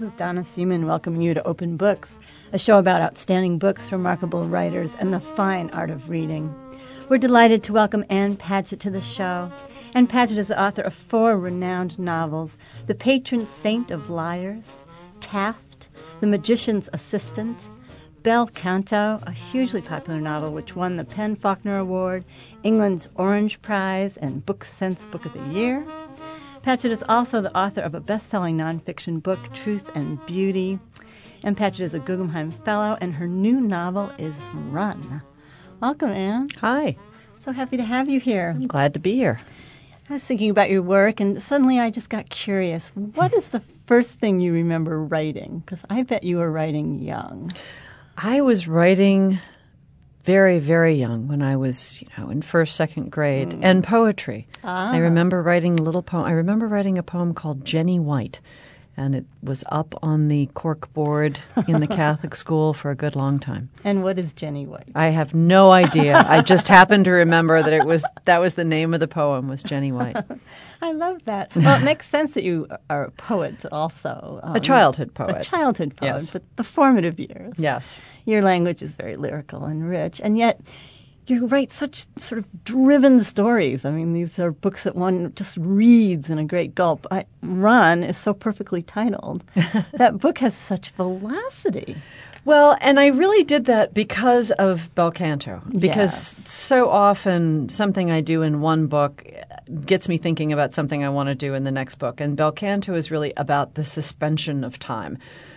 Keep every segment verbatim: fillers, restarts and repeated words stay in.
This is Donna Seaman welcoming you to Open Books, a show about outstanding books, remarkable writers, and the fine art of reading. We're delighted to welcome Ann Patchett to the show. Ann Patchett is the author of four renowned novels: The Patron Saint of Liars, Taft, The Magician's Assistant, Bel Canto, a hugely popular novel which won the PEN/Faulkner Award, England's Orange Prize, and BookSense Book of the Year. Patchett is also the author of a best-selling nonfiction book, Truth and Beauty. Ann Patchett is a Guggenheim Fellow, and her new novel is Run. Welcome, Ann. Hi. So happy to have you here. I'm glad to be here. I was thinking about your work, and suddenly I just got curious. What is the first thing you remember writing? Because I bet you were writing young. I was writing very, very young when I was, you know, in first, second grade, mm. and poetry. Ah. I remember writing a little poem. I remember writing a poem called Jenny White, and it was up on the cork board in the Catholic school for a good long time. And what is Jenny White? I have no idea. I just happened to remember that it was that was the name of the poem, was Jenny White. I love that. Well, it makes sense that you are a poet also. Um, a childhood poet. A childhood poet, yes. But the formative years. Yes. Your language is very lyrical and rich, and yet you write such sort of driven stories. I mean, these are books that one just reads in a great gulp. I, Run is so perfectly titled. That book has such velocity. Well, and I really did that because of Bel Canto, because yes. so often something I do in one book gets me thinking about something I want to do in the next book. And Bel Canto is really about the suspension of time.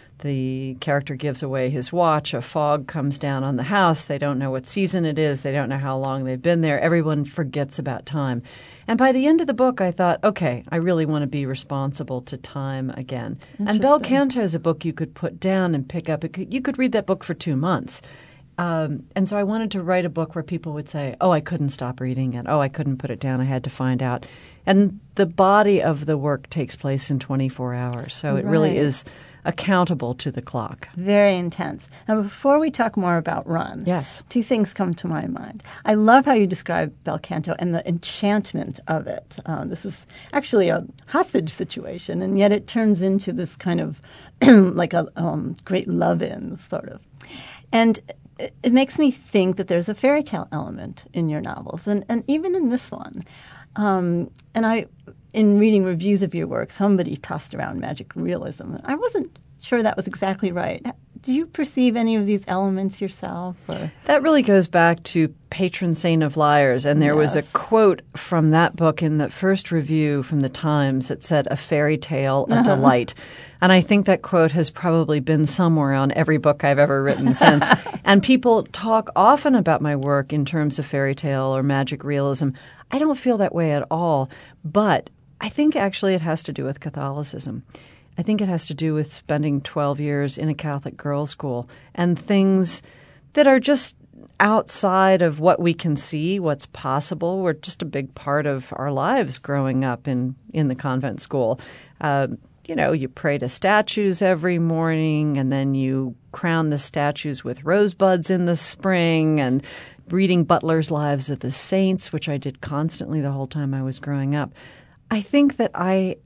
The character gives away his watch. A fog comes down on the house. They don't know what season it is. They don't know how long they've been there. Everyone forgets about time. And by the end of the book, I thought, okay, I really want to be responsible to time again. And Bel Canto is a book you could put down and pick up. It could, you could read that book for two months. Um, and so I wanted to write a book where people would say, oh, I couldn't stop reading it. Oh, I couldn't put it down. I had to find out. And the body of the work takes place in twenty-four hours. So it right. really is accountable to the clock. Very intense. Now, before we talk more about Run, yes. two things come to my mind. I love how you describe Bel Canto and the enchantment of it. Uh, this is actually a hostage situation, and yet it turns into this kind of like a um, great love-in, sort of. And it, it makes me think that there's a fairy tale element in your novels, and, and even in this one. Um, and I... In reading reviews of your work, somebody tossed around magic realism. I wasn't sure that was exactly right. Do you perceive any of these elements yourself? Or? That really goes back to Patron Saint of Liars, and there yes. was a quote from that book in the first review from the Times that said, "A fairy tale, a uh-huh. delight." And I think that quote has probably been somewhere on every book I've ever written since. And people talk often about my work in terms of fairy tale or magic realism. I don't feel that way at all, but I think actually it has to do with Catholicism. I think it has to do with spending twelve years in a Catholic girls' school and things that are just outside of what we can see, what's possible. We're just a big part of our lives growing up in, in the convent school. Uh, you know, you pray to statues every morning, and then you crown the statues with rosebuds in the spring, and reading Butler's Lives of the Saints, which I did constantly the whole time I was growing up. I think that I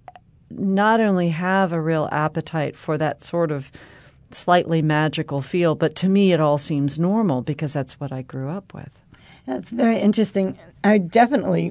not only have a real appetite for that sort of slightly magical feel, but to me it all seems normal because that's what I grew up with. That's very interesting. I definitely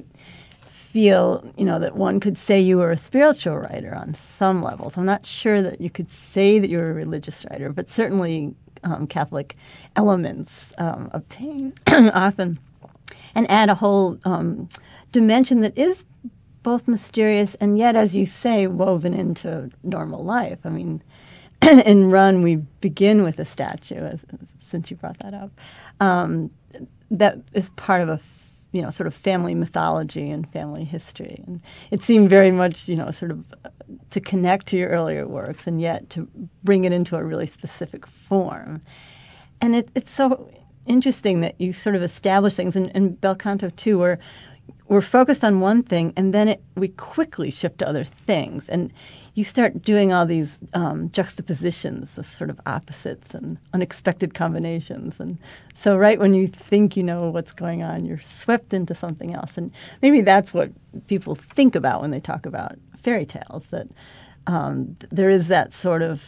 feel, you know, that one could say you were a spiritual writer on some levels. I'm not sure that you could say that you're a religious writer, but certainly um, Catholic elements um, obtain often and add a whole um, dimension that is both mysterious and yet, as you say, woven into normal life. I mean, in Run, we begin with a statue, as, since you brought that up, um, that is part of a, you know, sort of family mythology and family history. And it seemed very much, you know, sort of uh, to connect to your earlier works and yet to bring it into a really specific form. And it, it's so interesting that you sort of establish things, and, and Bel Canto, too, where we're focused on one thing, and then it, we quickly shift to other things. And you start doing all these um, juxtapositions, the sort of opposites and unexpected combinations. And so right when you think you know what's going on, you're swept into something else. And maybe that's what people think about when they talk about fairy tales, that um, there is that sort of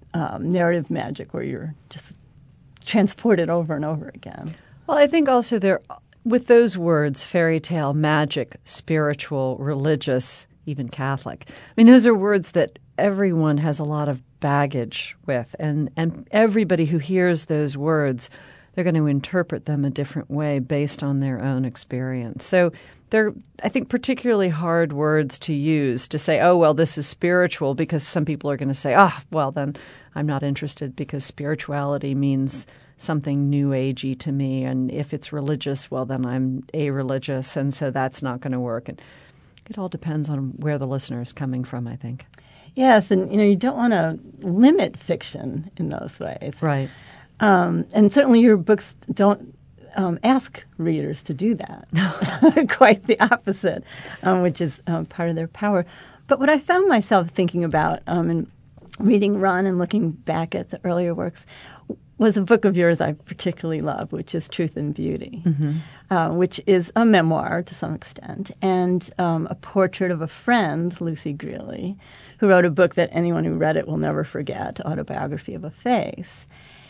um, narrative magic where you're just transported over and over again. Well, I think also there, with those words, fairy tale, magic, spiritual, religious, even Catholic, I mean, those are words that everyone has a lot of baggage with, and, and everybody who hears those words, they're going to interpret them a different way based on their own experience. So they're, I think, particularly hard words to use to say, oh, well, this is spiritual, because some people are going to say, ah, well, then I'm not interested because spirituality means something new agey to me. And if it's religious, well, then I'm a-religious, and so that's not going to work. And it all depends on where the listener is coming from, I think. Yes, and you know, you don't want to limit fiction in those ways. Right. Um, and certainly your books don't um, ask readers to do that. Quite the opposite, um, which is um, part of their power. But what I found myself thinking about um, in reading Run and looking back at the earlier works was a book of yours I particularly love, which is Truth and Beauty, mm-hmm. uh, which is a memoir to some extent, and um, a portrait of a friend, Lucy Greeley, who wrote a book that anyone who read it will never forget, Autobiography of a Faith.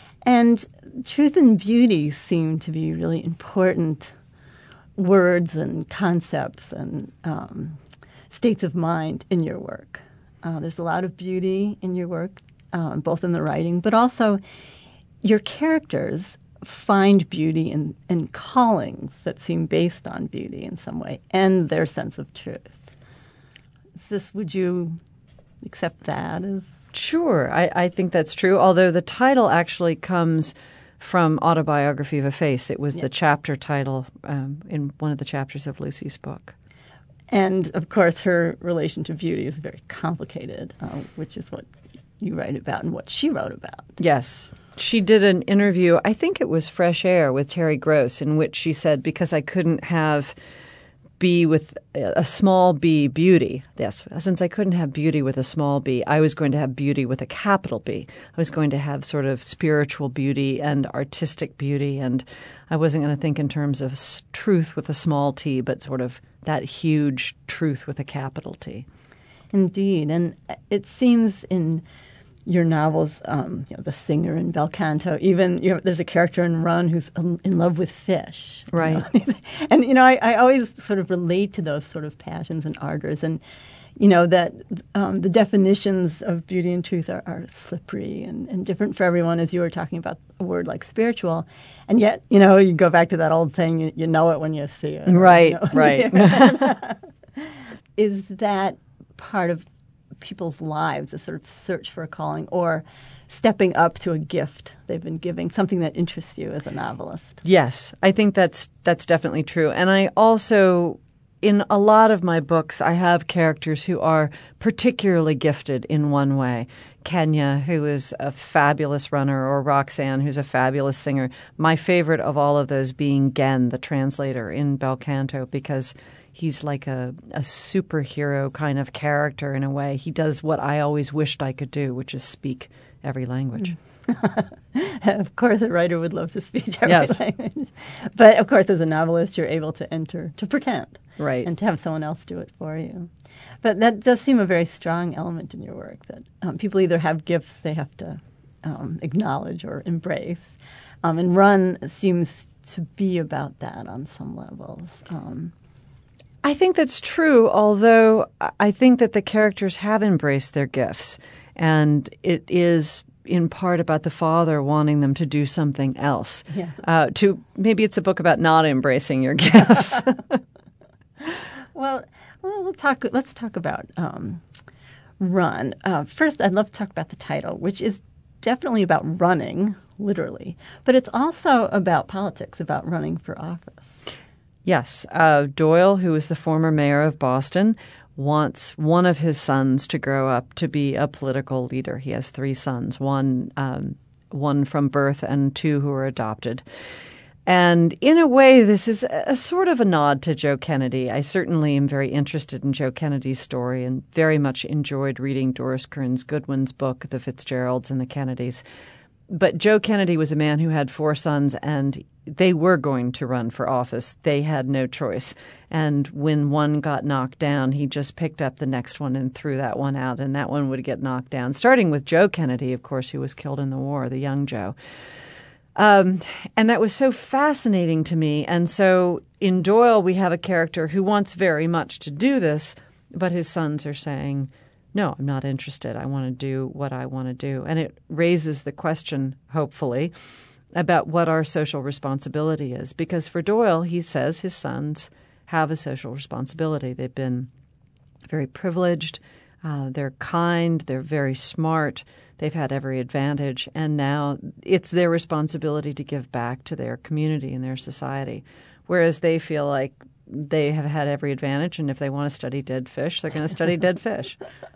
And truth and beauty seem to be really important words and concepts and um, states of mind in your work. Uh, there's a lot of beauty in your work, um, both in the writing, but also your characters find beauty in, in callings that seem based on beauty in some way and their sense of truth. Is this, would you accept that as... Sure, I, I think that's true, although the title actually comes from Autobiography of a Face. It was yeah. the chapter title um, in one of the chapters of Lucy's book. And, of course, her relation to beauty is very complicated, uh, which is what you write about and what she wrote about. Yes. She did an interview, I think it was Fresh Air, with Terry Gross, in which she said, because I couldn't have B with a small b, beauty. Yes, since I couldn't have beauty with a small b, I was going to have beauty with a capital B. I was going to have sort of spiritual beauty and artistic beauty, and I wasn't going to think in terms of truth with a small t, but sort of that huge truth with a capital T. Indeed, and it seems in your novels, um, you know, The Singer and Bel Canto, even you know, there's a character in Run who's in love with fish. Right. You know? And, you know, I, I always sort of relate to those sort of passions and ardors. And, you know, that um, the definitions of beauty and truth are, are slippery and, and different for everyone, as you were talking about a word like spiritual. And yet, you know, you go back to that old saying, you, you know it when you see it. Right, you know? right. Is that part of people's lives, a sort of search for a calling or stepping up to a gift they've been giving, something that interests you as a novelist? Yes, I think that's that's definitely true. And I also, in a lot of my books, I have characters who are particularly gifted in one way. Kenya, who is a fabulous runner, or Roxanne, who's a fabulous singer. My favorite of all of those being Gen, the translator in Bel Canto, because he's like a, a superhero kind of character in a way. He does what I always wished I could do, which is speak every language. Of course, a writer would love to speak every yes. language. But, of course, as a novelist, you're able to enter, to pretend. Right. And to have someone else do it for you. But that does seem a very strong element in your work, that um, people either have gifts they have to um, acknowledge or embrace. Um, and Run seems to be about that on some levels. Um I think that's true, although I think that the characters have embraced their gifts. And it is in part about the father wanting them to do something else. Yeah. Uh, to maybe it's a book about not embracing your gifts. well, well, we'll talk. Let's talk about um, Run. Uh, first, I'd love to talk about the title, which is definitely about running, literally. But it's also about politics, about running for office. Yes. Uh, Doyle, who is the former mayor of Boston, wants one of his sons to grow up to be a political leader. He has three sons, one um, one from birth and two who are adopted. And in a way, this is a, a sort of a nod to Joe Kennedy. I certainly am very interested in Joe Kennedy's story and very much enjoyed reading Doris Kearns Goodwin's book, The Fitzgeralds and the Kennedys. But Joe Kennedy was a man who had four sons, and they were going to run for office. They had no choice. And when one got knocked down, he just picked up the next one and threw that one out, and that one would get knocked down, starting with Joe Kennedy, of course, who was killed in the war, the young Joe. Um, and that was so fascinating to me. And so in Doyle, we have a character who wants very much to do this, but his sons are saying, no, I'm not interested. I want to do what I want to do. And it raises the question, hopefully, about what our social responsibility is. Because for Doyle, he says his sons have a social responsibility. They've been very privileged. Uh, they're kind. They're very smart. They've had every advantage. And now it's their responsibility to give back to their community and their society. Whereas they feel like they have had every advantage, and if they want to study dead fish, they're going to study dead fish.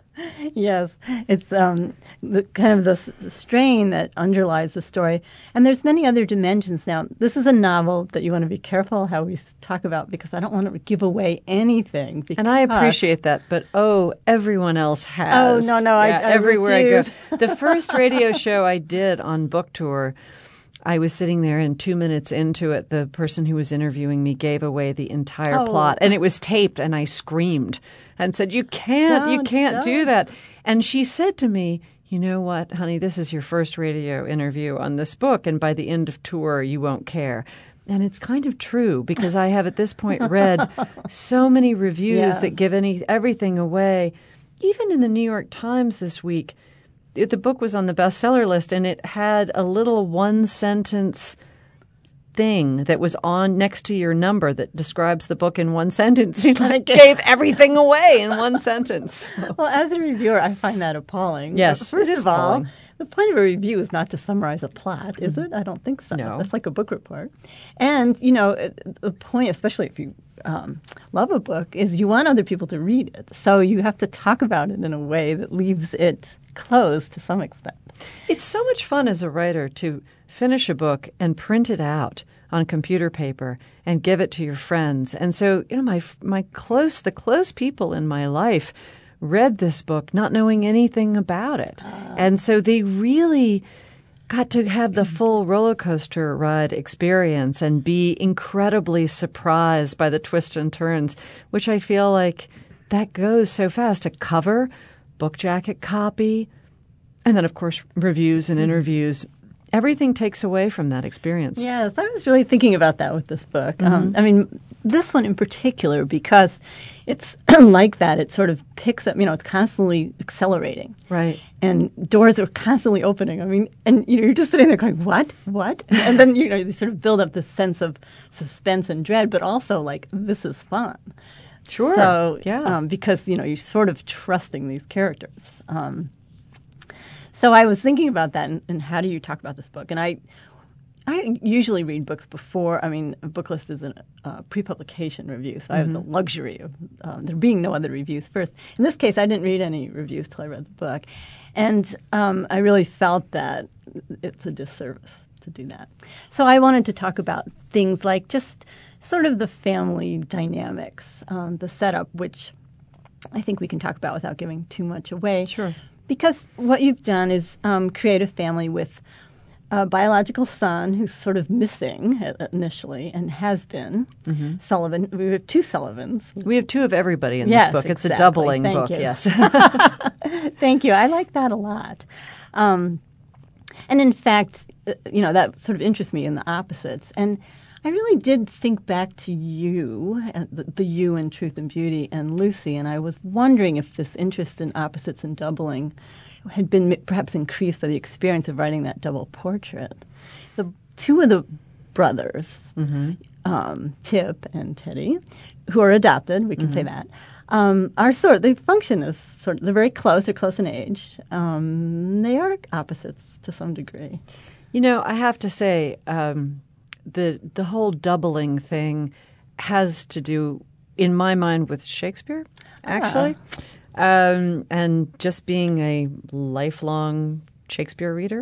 Yes, it's um, the kind of the, s- the strain that underlies the story. And there's many other dimensions now. This is a novel that you want to be careful how we talk about, because I don't want to give away anything. Because, and I appreciate that, but oh, everyone else has. Oh, no, no, yeah, I, I everywhere refuse. I go. The first radio show I did on book tour, I was sitting there, and two minutes into it, the person who was interviewing me gave away the entire Oh. plot, and it was taped, and I screamed and said, "You can't, you Don't, can't do don't." that." And she said to me, "You know what, honey, this is your first radio interview on this book, and by the end of tour, you won't care." And it's kind of true, because I have at this point read so many reviews Yes. that give any everything away. Even in the New York Times this week, it, the book was on the bestseller list, and it had a little one-sentence thing that was on next to your number that describes the book in one sentence. It like gave everything away in one sentence. Well, as a reviewer, I find that appalling. Yes, First it is of all, appalling. the point of a review is not to summarize a plot, is it? I don't think so. No. That's like a book report. And, you know, the point, especially if you um, love a book, is you want other people to read it. So you have to talk about it in a way that leaves it closed to some extent. It's so much fun as a writer to finish a book and print it out on computer paper and give it to your friends. And so, you know, my my close the close people in my life read this book not knowing anything about it. Uh. And so they really got to have the full roller coaster ride experience and be incredibly surprised by the twists and turns, which I feel like that goes so fast. A cover, book jacket copy, and then, of course, reviews and interviews. Everything takes away from that experience. Yes, I was really thinking about that with this book. Mm-hmm. Um, I mean, this one in particular, because it's like that. It sort of picks up, you know, it's constantly accelerating. Right. And doors are constantly opening. I mean, and you know, you're just sitting there going, what? What? And then, you know, you sort of build up this sense of suspense and dread, but also like, this is fun. Sure. So, yeah. Um, because, you know, you're sort of trusting these characters. Um, so I was thinking about that and, and how do you talk about this book? And I I usually read books before. I mean, a book list is a uh, pre-publication review, so mm-hmm. I have the luxury of um, there being no other reviews first. In this case, I didn't read any reviews till I read the book. And um, I really felt that it's a disservice to do that. So I wanted to talk about things like just sort of the family dynamics, um, the setup, which I think we can talk about without giving too much away. Sure. Because what you've done is um, create a family with a biological son who's sort of missing initially and has been. Mm-hmm. Sullivan. We have two Sullivans. We have two of everybody in yes, this book. Exactly. It's a doubling Thank book, you. yes. Thank you. I like that a lot. Um, and in fact, you know, that sort of interests me in the opposites. And I really did think back to you, uh, the, the you in Truth and Beauty, and Lucy, and I was wondering if this interest in opposites and doubling had been m- perhaps increased by the experience of writing that double portrait. The two of the brothers, mm-hmm. um, Tip and Teddy, who are adopted, we can mm-hmm. say that, um, are sort of, they function as sort of, they're very close, they're close in age. Um, they are opposites to some degree. You know, I have to say, um, the the whole doubling thing has to do, in my mind, with Shakespeare, actually. Ah. Um, and just being a lifelong Shakespeare reader.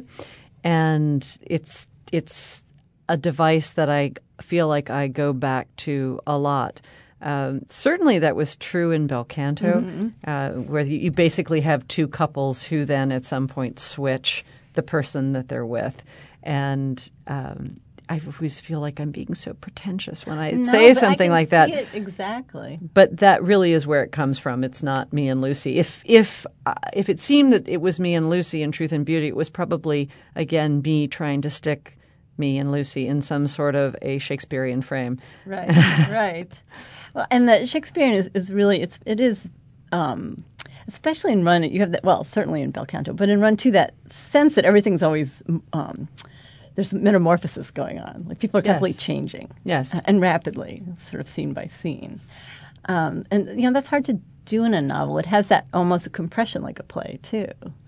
And it's it's a device that I feel like I go back to a lot. Um, certainly that was true in Bel Canto, mm-hmm. uh, where you basically have two couples who then at some point switch the person that they're with. And um, I always feel like I'm being so pretentious when I No, say but something I can like that. see it exactly. But that really is where it comes from. It's not Me and Lucy. If if uh, if it seemed that it was Me and Lucy in Truth and Beauty, it was probably, again, me trying to stick Me and Lucy in some sort of a Shakespearean frame. Right, right. Well, and the Shakespearean is, is really, it's, it is, um, especially in Run, you have that, well, certainly in Bel Canto, but in Run too, that sense that everything's always, um, there's metamorphosis going on. Like people are constantly Yes. changing. Yes. Uh, and rapidly, sort of scene by scene. Um, and, you know, that's hard to do in a novel. It has that almost a compression like a play, too,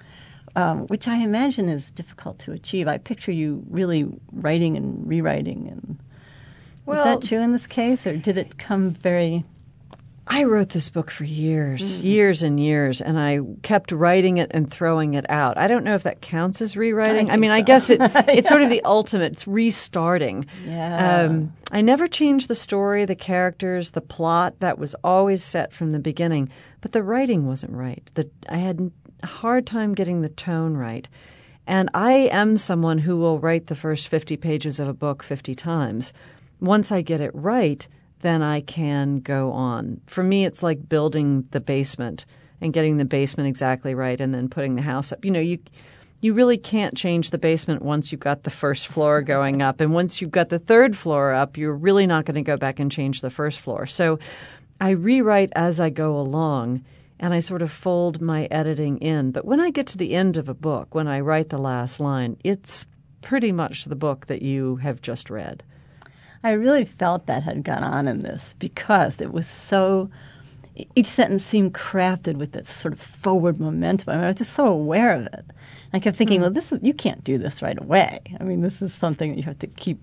um, which I imagine is difficult to achieve. I picture you really writing and rewriting. And Well, is that true in this case, or did it come very... I wrote this book for years, mm. years and years, and I kept writing it and throwing it out. I don't know if that counts as rewriting. I, I mean, so. I guess it, it's yeah. sort of the ultimate. It's restarting. Yeah. Um, I never changed the story, the characters, the plot. That was always set from the beginning. But the writing wasn't right. The, I had a hard time getting the tone right. And I am someone who will write the first fifty pages of a book fifty times. Once I get it right, then I can go on. For me, it's like building the basement and getting the basement exactly right and then putting the house up. You know, you you really can't change the basement once you've got the first floor going up. And once you've got the third floor up, you're really not going to go back and change the first floor. So I rewrite as I go along, and I sort of fold my editing in. But when I get to the end of a book, when I write the last line, it's pretty much the book that you have just read. I really felt that had gone on in this because it was so – each sentence seemed crafted with this sort of forward momentum. I mean, I was just so aware of it. I kept thinking, mm. well, this is, you can't do this right away. I mean, this is something that you have to keep,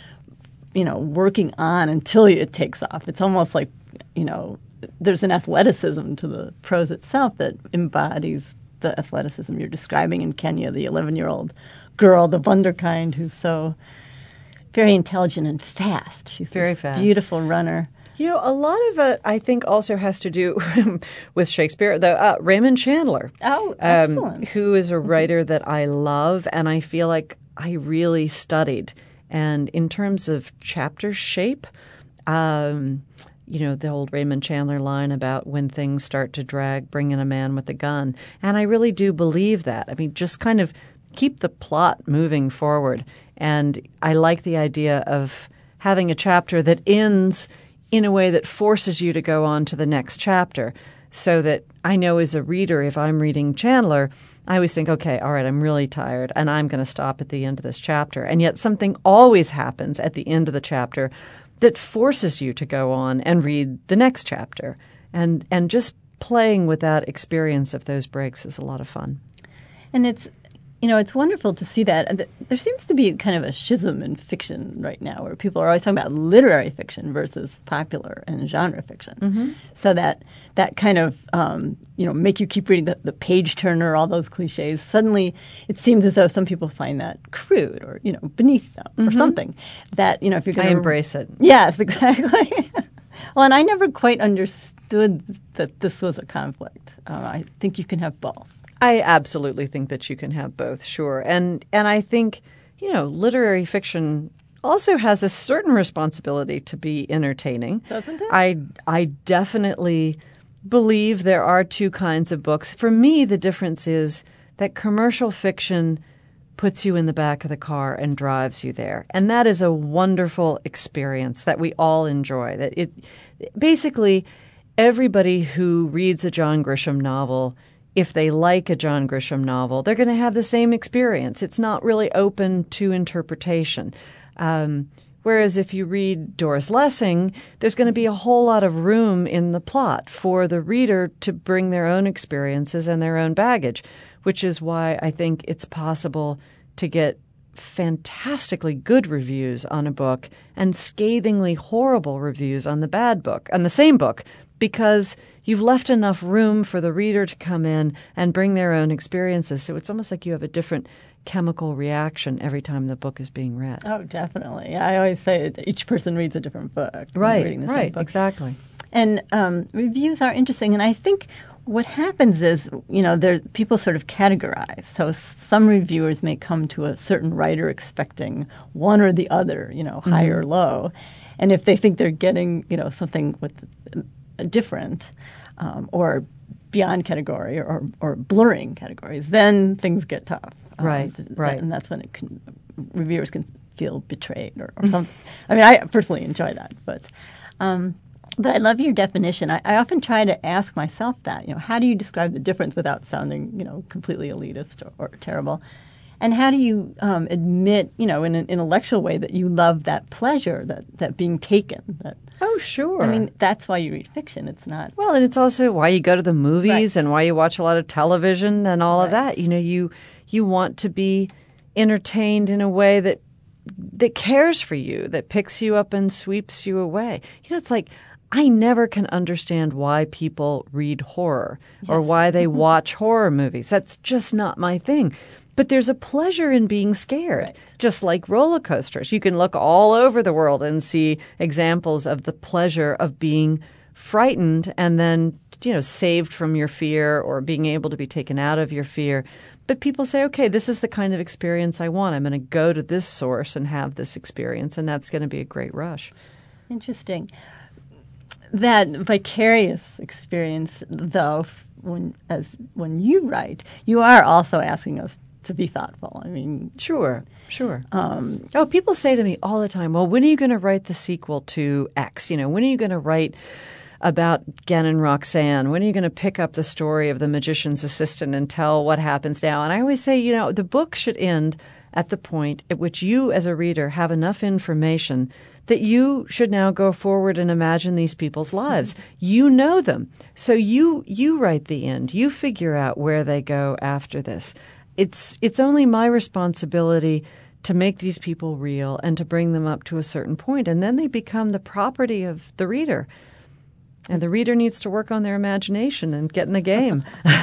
you know, working on until it takes off. It's almost like, you know, there's an athleticism to the prose itself that embodies the athleticism you're describing in Kenya, the eleven-year-old girl, the Wunderkind, who's so – very intelligent and fast. She's very this fast. Beautiful runner. You know, a lot of it, I think, also has to do with Shakespeare. The uh, Raymond Chandler. Oh, excellent. Um, who is a writer that I love, and I feel like I really studied. And in terms of chapter shape, um, you know, the old Raymond Chandler line about when things start to drag, bring in a man with a gun. And I really do believe that. I mean, just kind of keep the plot moving forward. And I like the idea of having a chapter that ends in a way that forces you to go on to the next chapter, so that I know as a reader, if I'm reading Chandler, I always think, okay, all right, I'm really tired and I'm going to stop at the end of this chapter. And yet something always happens at the end of the chapter that forces you to go on and read the next chapter. And, and just playing with that experience of those breaks is a lot of fun. And it's You know, it's wonderful to see that. There seems to be kind of a schism in fiction right now where people are always talking about literary fiction versus popular and genre fiction. Mm-hmm. So that that kind of, um, you know, make you keep reading the, the page turner, all those cliches. Suddenly it seems as though some people find that crude or, you know, beneath them mm-hmm. or something. That, you know, if you're going to... I embrace it. Yes, exactly. Well, and I never quite understood that this was a conflict. Uh, I think you can have both. I absolutely think that you can have both, sure. And and I think, you know, literary fiction also has a certain responsibility to be entertaining. Doesn't it? I, I definitely believe there are two kinds of books. For me, the difference is that commercial fiction puts you in the back of the car and drives you there. And that is a wonderful experience that we all enjoy. That it basically, everybody who reads a John Grisham novel, if they like a John Grisham novel, they're going to have the same experience. It's not really open to interpretation. Um, whereas if you read Doris Lessing, there's going to be a whole lot of room in the plot for the reader to bring their own experiences and their own baggage, which is why I think it's possible to get fantastically good reviews on a book and scathingly horrible reviews on the bad book, on the same book, because you've left enough room for the reader to come in and bring their own experiences. So it's almost like you have a different chemical reaction every time the book is being read. Oh, definitely. I always say that each person reads a different book. Right, reading the right, same book. Exactly. And um, reviews are interesting. And I think what happens is, you know, there people sort of categorize. So some reviewers may come to a certain writer expecting one or the other, you know, high Mm-hmm. or low, and if they think they're getting, you know, something with a different um, or beyond category or, or blurring categories, then things get tough. Um, Right, th- right. And that's when it can, reviewers can feel betrayed or, or something. I mean, I personally enjoy that, but. Um, But I love your definition. I, I often try to ask myself that, you know, how do you describe the difference without sounding, you know, completely elitist or, or terrible? And how do you um, admit, you know, in an intellectual way that you love that pleasure, that, that being taken? That Oh, sure. I mean, that's why you read fiction. It's not. Well, and it's also why you go to the movies Right. and why you watch a lot of television and all of Right. that. You know, you you want to be entertained in a way that that cares for you, that picks you up and sweeps you away. You know, it's like I never can understand why people read horror or why they watch horror movies. That's just not my thing. But there's a pleasure in being scared, Right. just like roller coasters. You can look all over the world and see examples of the pleasure of being frightened and then, you know, saved from your fear or being able to be taken out of your fear. But people say, okay, this is the kind of experience I want. I'm going to go to this source and have this experience, and that's going to be a great rush. Interesting. That vicarious experience, though, when as when you write, you are also asking us to be thoughtful. I mean, Sure, sure. Um, oh, people say to me all the time, well, when are you going to write the sequel to X? You know, when are you going to write about Gen and Roxanne? When are you going to pick up the story of the magician's assistant and tell what happens now? And I always say, you know, the book should end at the point at which you as a reader have enough information that you should now go forward and imagine these people's lives. Mm-hmm. You know them. So you you write the end. You figure out where they go after this. It's it's only my responsibility to make these people real and to bring them up to a certain point, and then they become the property of the reader. And the reader needs to work on their imagination and get in the game.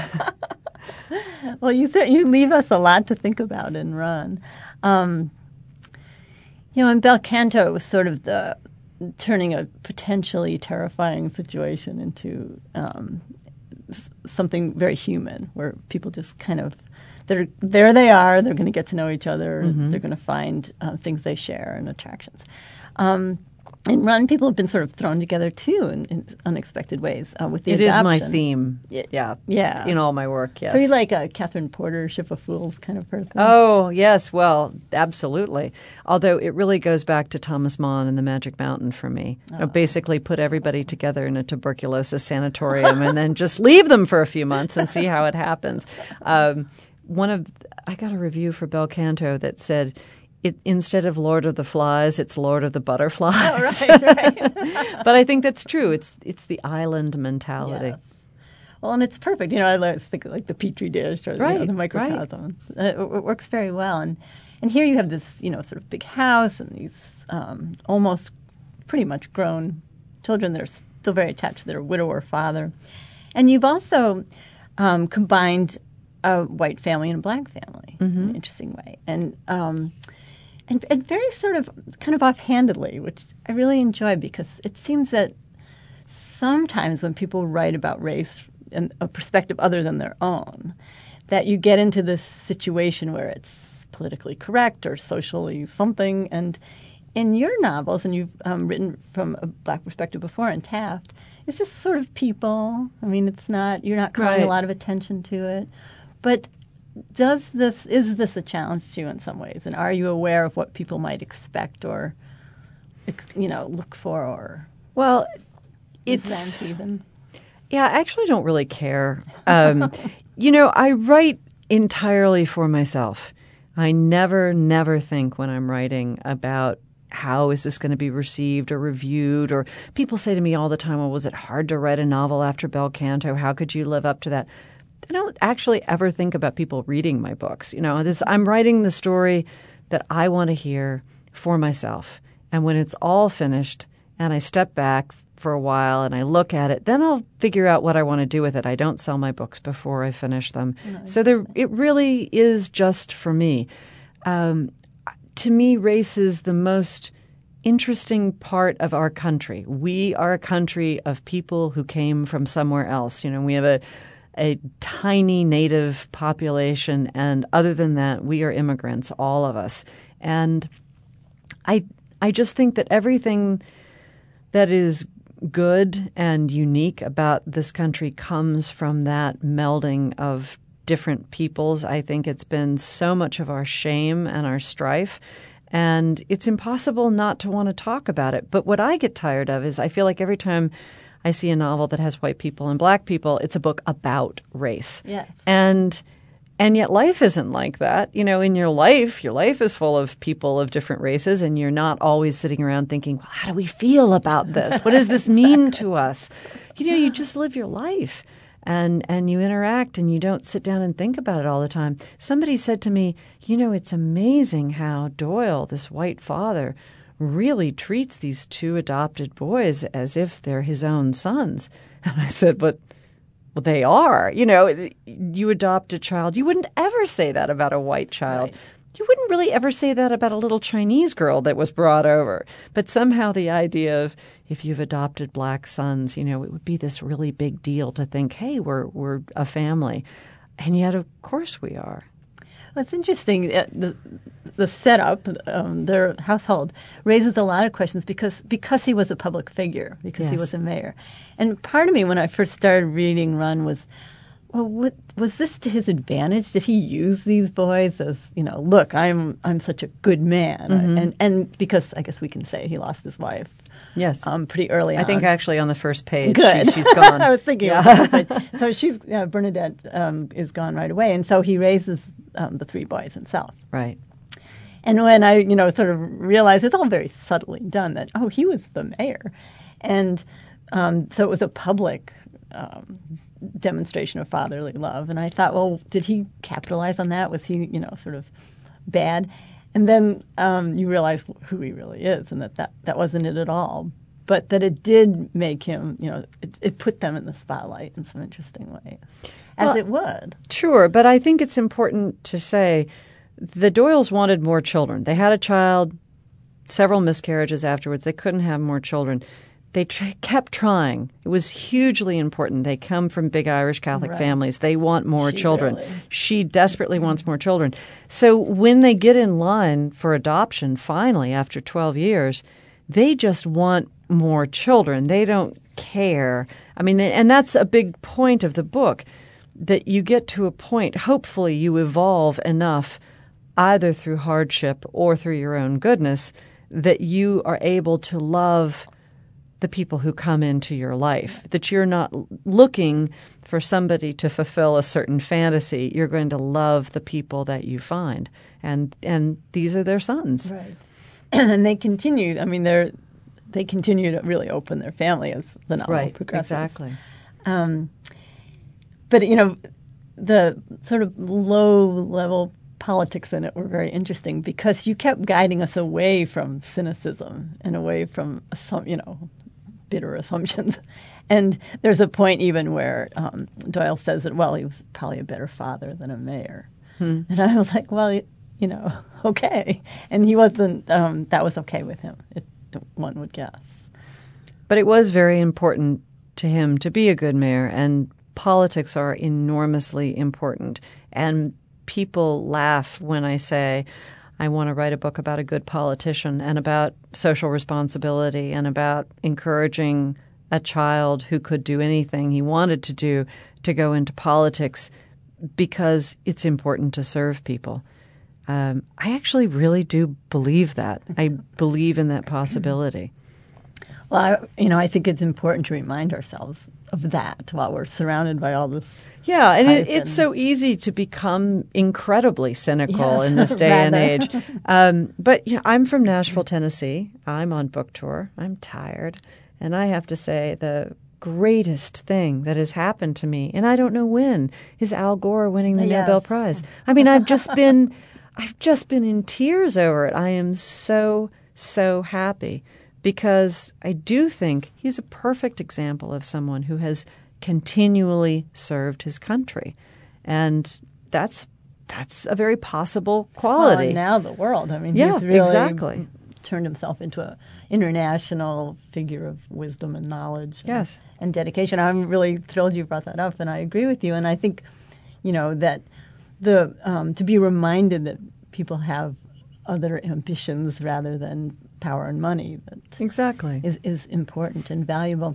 Well, you you leave us a lot to think about and run. Um, you know, in Bel Canto, it was sort of the turning a potentially terrifying situation into um, s- something very human, where people just kind of they're there. They are. They're going to get to know each other. Mm-hmm. They're going to find uh, things they share and attractions. Um, In Run, people have been sort of thrown together, too, in, in unexpected ways uh, with the it adoption. It is my theme, yeah. Yeah. In all my work, yes. So you like a Catherine Porter, Ship of Fools kind of person? Oh, yes, well, absolutely. Although it really goes back to Thomas Mann and the Magic Mountain for me. Oh. You know, basically put everybody together in a tuberculosis sanatorium and then just leave them for a few months and see how it happens. Um, one of I got a review for Bel Canto that said, It, instead of Lord of the Flies, it's Lord of the Butterflies. Oh, right, right. But I think that's true. It's it's the island mentality. Yes. Well, and it's perfect. You know, I like, think of like the Petri dish or right, you know, the microcosm. Right. Uh, it, it works very well. And and here you have this, you know, sort of big house and these um, almost pretty much grown children that are still very attached to their widower father. And you've also um, combined a white family and a black family mm-hmm. in an interesting way. And um And, and very sort of kind of offhandedly, which I really enjoy because it seems that sometimes when people write about race in a perspective other than their own, that you get into this situation where it's politically correct or socially something. And in your novels, and you've um, written from a black perspective before in Taft, it's just sort of people. I mean, it's not, you're not calling right. a lot of attention to it. But Does this is this a challenge to you in some ways, and are you aware of what people might expect or, you know, look for or? Well, it's even. Yeah, I actually don't really care. Um, you know, I write entirely for myself. I never, never think when I'm writing about how is this going to be received or reviewed. Or people say to me all the time, "Well, was it hard to write a novel after Bel Canto? How could you live up to that?" I don't actually ever think about people reading my books. You know, this I'm writing the story that I want to hear for myself. And when it's all finished and I step back for a while and I look at it, then I'll figure out what I want to do with it. I don't sell my books before I finish them. No, so there, it really is just for me. Um, to me, race is the most interesting part of our country. We are a country of people who came from somewhere else. You know, we have a a tiny native population. And other than that, we are immigrants, all of us. And I I just think that everything that is good and unique about this country comes from that melding of different peoples. I think it's been so much of our shame and our strife, and it's impossible not to want to talk about it. But what I get tired of is I feel like every time I see a novel that has white people and black people, it's a book about race. Yes. And And yet life isn't like that. You know, in your life, your life is full of people of different races, and you're not always sitting around thinking, well, how do we feel about this? What does this mean to us? You know, you just live your life and and you interact, and you don't sit down and think about it all the time. Somebody said to me, you know, it's amazing how Doyle, this white father, really treats these two adopted boys as if they're his own sons. And I said, but well, they are. You know, you adopt a child. You wouldn't ever say that about a white child. Right. You wouldn't really ever say that about a little Chinese girl that was brought over. But somehow the idea of if you've adopted black sons, you know, it would be this really big deal to think, hey, we're we're a family. And yet, of course, we are. Well, it's interesting. Uh, the the setup, um, their household, raises a lot of questions because because he was a public figure, because he Yes. was a mayor. And part of me, when I first started reading Run, was, well, what, was this to his advantage? Did he use these boys as, you know, look, I'm I'm such a good man, Mm-hmm. and and because I guess we can say he lost his wife. Yes. Um, pretty early on. I think actually on the first page, Good. She, she's gone. I was thinking Yeah. about that. So she's uh, Bernadette um, is gone right away, and so he raises um, the three boys himself. Right. And when I, you know, sort of realized it's all very subtly done that, oh, he was the mayor. And um, so it was a public um, demonstration of fatherly love. And I thought, well, did he capitalize on that? Was he, you know, sort of bad? And then um, you realize who he really is and that, that that wasn't it at all. But that it did make him, you know, it, it put them in the spotlight in some interesting ways, as Well, it would. Sure, but I think it's important to say the Doyles wanted more children. They had a child, several miscarriages afterwards. They couldn't have more children. They tr- kept trying. It was hugely important. They come from big Irish Catholic Right. families. They want more She children. really- She desperately wants more children. So when they get in line for adoption, finally, after twelve years, they just want more children. They don't care. I mean, and that's a big point of the book, that you get to a point, hopefully you evolve enough, either through hardship or through your own goodness, that you are able to love the people who come into your life, that you're not looking for somebody to fulfill a certain fantasy. You're going to love the people that you find. And and these are their sons. Right. And they continue, I mean, they're, they continue to really open their family as the novel Right, progresses. exactly. Um, but, you know, the sort of low-level politics in it were very interesting because you kept guiding us away from cynicism and away from, assum- you know, bitter assumptions. And there's a point even where um, Doyle says that, well, he was probably a better father than a mayor. Hmm. And I was like, well, you know, okay. And he wasn't, um, that was okay with him, it, one would guess. But it was very important to him to be a good mayor, and politics are enormously important. And people laugh when I say I want to write a book about a good politician and about social responsibility and about encouraging a child who could do anything he wanted to do to go into politics because it's important to serve people. Um, I actually really do believe that. I believe in that possibility. Well, I, you know, I think it's important to remind ourselves of that while we're surrounded by all this. Yeah, and it, hype it's and- so easy to become incredibly cynical Yes, in this day and rather. age. Um, but you know, I'm from Nashville, Tennessee. I'm on book tour. I'm tired. And I have to say the greatest thing that has happened to me, and I don't know when, is Al Gore winning the Yes. Nobel Prize. I mean, I've just been, I've just been in tears over it. I am so, so happy because I do think he's a perfect example of someone who has continually served his country. And that's that's a very possible Well, quality. and now the world. I mean, Yeah, he's really exactly. turned himself into an international figure of wisdom and knowledge and, yes. and dedication. I'm really thrilled you brought that up, and I agree with you. And I think, you know, that the um, to be reminded that people have other ambitions rather than power and money that exactly is, is important and valuable.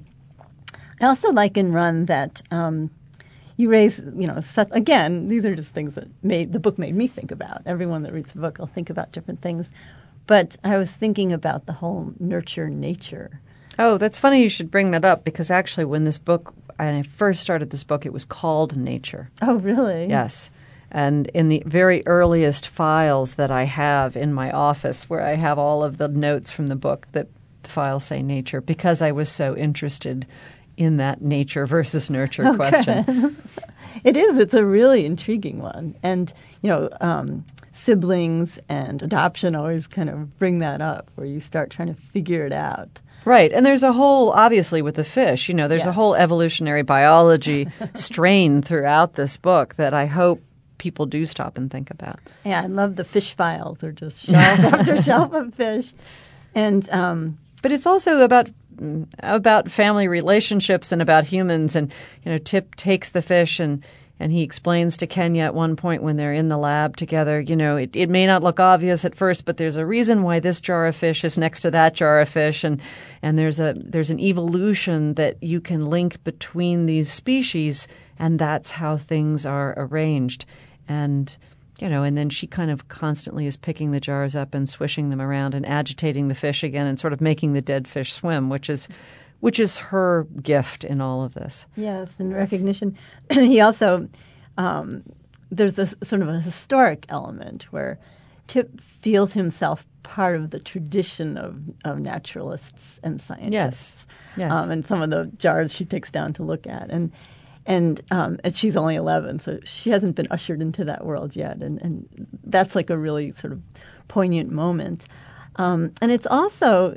I also like in Run that um, you raise, you know, such, again, these are just things that made the book made me think about. Everyone that reads the book will think about different things. But I was thinking about the whole nurture nature. Oh, that's funny you should bring that up, because actually when this book, when I first started this book, it was called Nature. Oh, really? Yes. And in the very earliest files that I have in my office, where I have all of the notes from the book, that the files say nature, because I was so interested in that nature versus nurture Okay. question. It is. It's a really intriguing one. And, you know, um, siblings and adoption always kind of bring that up, where you start trying to figure it out. Right. And there's a whole, obviously with the fish, you know, there's Yes. a whole evolutionary biology strain throughout this book that I hope people do stop and think about. Yeah, I love the fish files. They're just shelf after shelf of fish. And um, but it's also about about family relationships and about humans. And, you know, Tip takes the fish and, and he explains to Kenya at one point when they're in the lab together, you know, it, it may not look obvious at first, but there's a reason why this jar of fish is next to that jar of fish. And, and there's a there's an evolution that you can link between these species, and that's how things are arranged. And, you know, and then she kind of constantly is picking the jars up and swishing them around and agitating the fish again and sort of making the dead fish swim, which is which is her gift in all of this. yes, in recognition. He also, um, there's this sort of a historic element where Tip feels himself part of the tradition of, of naturalists and scientists. Yes, yes. Um, and some of the jars she takes down to look at. And And, um, and she's only eleven, so she hasn't been ushered into that world yet. And, and that's like a really sort of poignant moment. Um, and it's also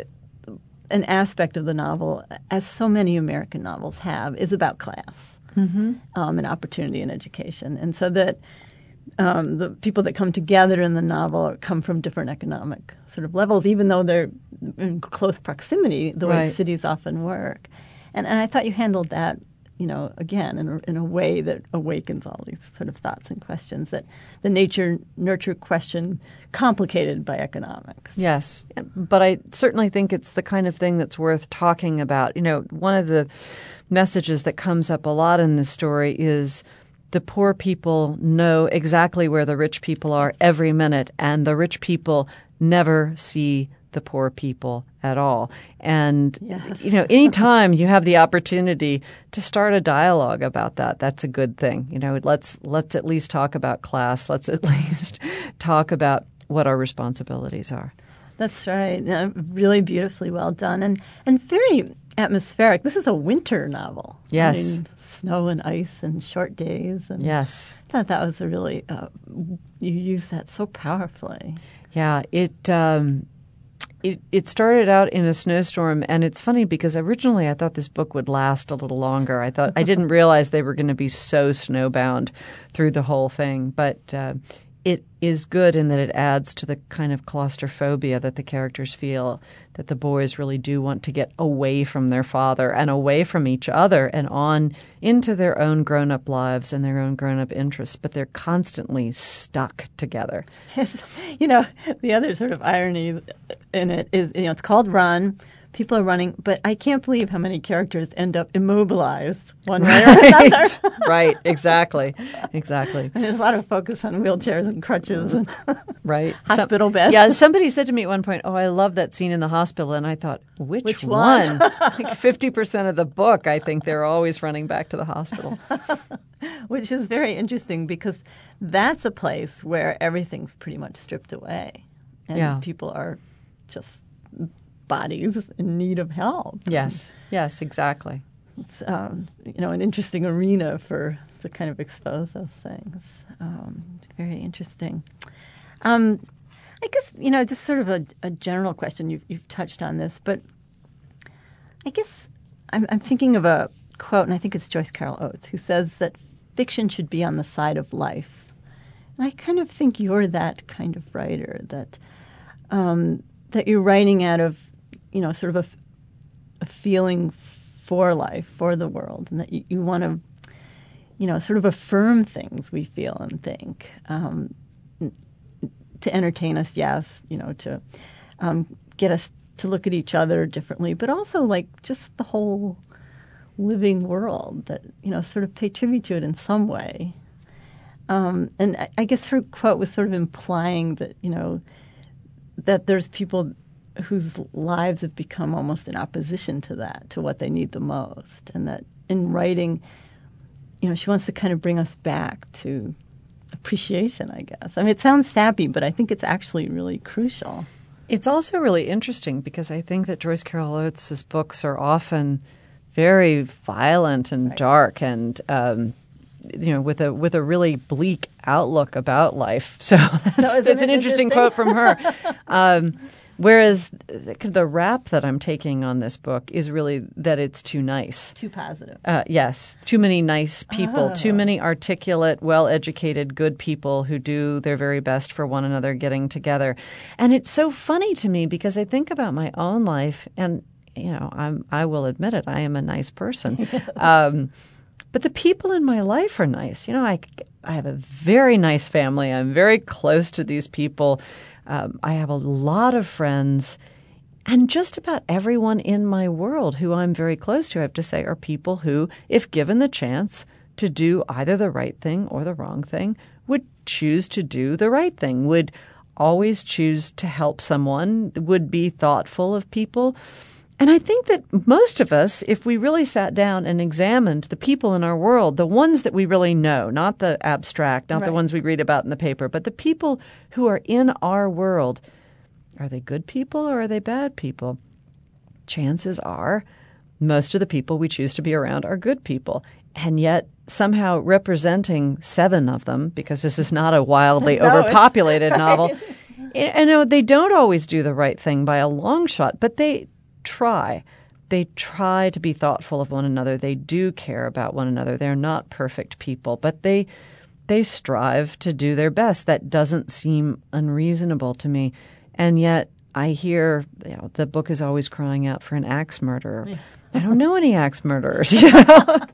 an aspect of the novel, as so many American novels have, is about class mm-hmm. um, and opportunity and education. And so that um, the people that come together in the novel come from different economic sort of levels, even though they're in close proximity, the way Right. cities often work. And, and I thought you handled that, you know, again, in a, in a way that awakens all these sort of thoughts and questions, that the nature-nurture question complicated by economics. Yes, but I certainly think it's the kind of thing that's worth talking about. You know, one of the messages that comes up a lot in this story is the poor people know exactly where the rich people are every minute, and the rich people never see the poor people at all. And, Yes. you know, anytime you have the opportunity to start a dialogue about that, that's a good thing. You know, let's let's at least talk about class. Let's at least talk about what our responsibilities are. That's right. Uh, really beautifully well done, and and very atmospheric. This is a winter novel. Yes. I mean, snow and ice and short days. And Yes. I thought that was a really, uh, you used that so powerfully. Yeah, it um, it it started out in a snowstorm, and it's funny because originally I thought this book would last a little longer. I thought I didn't realize they were going to be so snowbound through the whole thing, but uh, it is good in that it adds to the kind of claustrophobia that the characters feel, that the boys really do want to get away from their father and away from each other and on into their own grown-up lives and their own grown-up interests, but they're constantly stuck together. You know, the other sort of irony in it is, you know, it's called Run. People are running, but I can't believe how many characters end up immobilized one way or another. Right, exactly, exactly. And there's a lot of focus on wheelchairs and crutches and Right. hospital Some, beds. Yeah, somebody said to me at one point, oh, I love that scene in the hospital. And I thought, which, Which one? one? Like fifty percent of the book, I think they're always running back to the hospital. Which is very interesting because that's a place where everything's pretty much stripped away. And Yeah. people are just bodies in need of help. Yes, yes, exactly. It's, um, you know, an interesting arena for to kind of expose those things. Um, very interesting. Um, I guess, you know, just sort of a, a general question. You've, you've touched on this, but I guess I'm, I'm thinking of a quote, and I think it's Joyce Carol Oates, who says that fiction should be on the side of life. And I kind of think you're that kind of writer, that um, that you're writing out of, you know, sort of a, a feeling for life, for the world, and that you, you want to, you know, sort of affirm things we feel and think, um, to entertain us, yes, you know, to um, get us to look at each other differently, but also like just the whole living world, that, you know, sort of pay tribute to it in some way. Um, and I, I guess her quote was sort of implying that, you know, that there's people whose lives have become almost in opposition to that, to what they need the most. And that in writing, you know, she wants to kind of bring us back to appreciation, I guess. I mean, it sounds sappy, but I think it's actually really crucial. It's also really interesting because I think that Joyce Carol Oates' books are often very violent and right. dark and um, you know, with a with a really bleak outlook about life. So that's, so that's an interesting quote from her. Um, whereas the rap that I'm taking on this book is really that it's too nice. Too positive. Uh, yes. Too many nice people. Oh. Too many articulate, well-educated, good people who do their very best for one another getting together. And it's so funny to me because I think about my own life and, you know, I'm, I will admit it, I am a nice person. um, but the people in my life are nice. You know, I, I have a very nice family. I'm very close to these people. Um, I have a lot of friends. And just about everyone in my world who I'm very close to, I have to say, are people who, if given the chance to do either the right thing or the wrong thing, would choose to do the right thing, would always choose to help someone, would be thoughtful of people. And I think that most of us, if we really sat down and examined the people in our world, the ones that we really know, not the abstract, not right. the ones we read about in the paper, but the people who are in our world, are they good people or are they bad people? Chances are most of the people we choose to be around are good people. And yet somehow representing seven of them, because this is not a wildly no, overpopulated novel, you know, they don't always do the right thing by a long shot, but they try. They try to be thoughtful of one another. They do care about one another. They're not perfect people, but they they strive to do their best. That doesn't seem unreasonable to me. And yet I hear, you know, the book is always crying out for an axe murderer. Yeah. I don't know any axe murderers. You know? Well,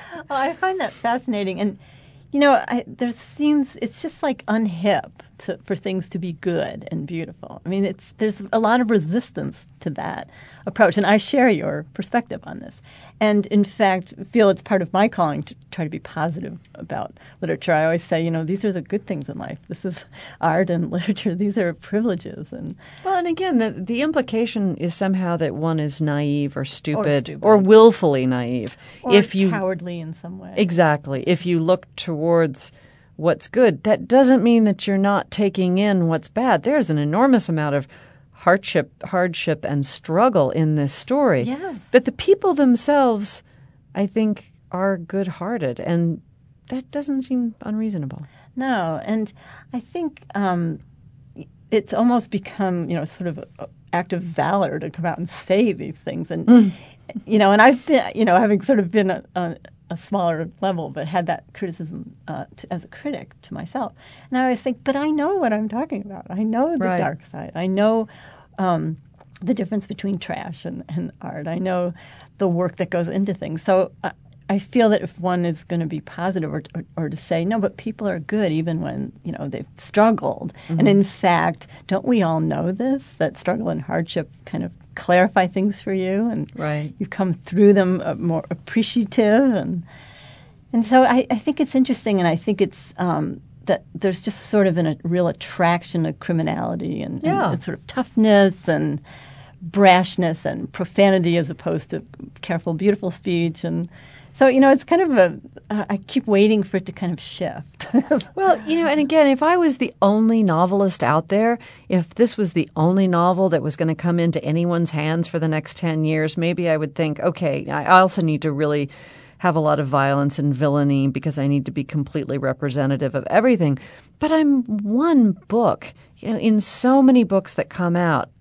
I find that fascinating. And, you know, I, there seems, it's just like unhip to, for things to be good and beautiful. I mean, it's there's a lot of resistance to that approach. And I share your perspective on this. And, in fact, feel it's part of my calling to try to be positive about literature. I always say, you know, these are the good things in life. This is art and literature. These are privileges. And well, and again, the the implication is somehow that one is naive or stupid or, stupid. or willfully naive. Or if you, cowardly in some way. Exactly. If you look towards what's good, that doesn't mean that you're not taking in what's bad. There's an enormous amount of hardship, hardship and struggle in this story. Yes. But the people themselves, I think, are good-hearted, and that doesn't seem unreasonable. No, and I think um, it's almost become, you know, sort of an act of valor to come out and say these things. And, mm. you know, and I've been, you know, having sort of been a, a, a smaller level, but had that criticism uh, to, as a critic to myself. And I always think, but I know what I'm talking about. I know the right. dark side. I know um, the difference between trash and, and art. I know the work that goes into things. So I, I feel that if one is going to be positive or, or, or to say, no, but people are good even when, you know, they've struggled. Mm-hmm. And in fact, don't we all know this, that struggle and hardship kind of clarify things for you, and right. you come through them uh, more appreciative, and and so I, I think it's interesting, and I think it's um, that there's just sort of an, a real attraction to criminality and, yeah. and sort of toughness and brashness and profanity as opposed to careful, beautiful speech, and so you know it's kind of a uh, I keep waiting for it to kind of shift. Well, you know, and again, if I was the only novelist out there, if this was the only novel that was going to come into anyone's hands for the next ten years, maybe I would think, okay, I also need to really have a lot of violence and villainy because I need to be completely representative of everything. But I'm one book. You know, in so many books that come out,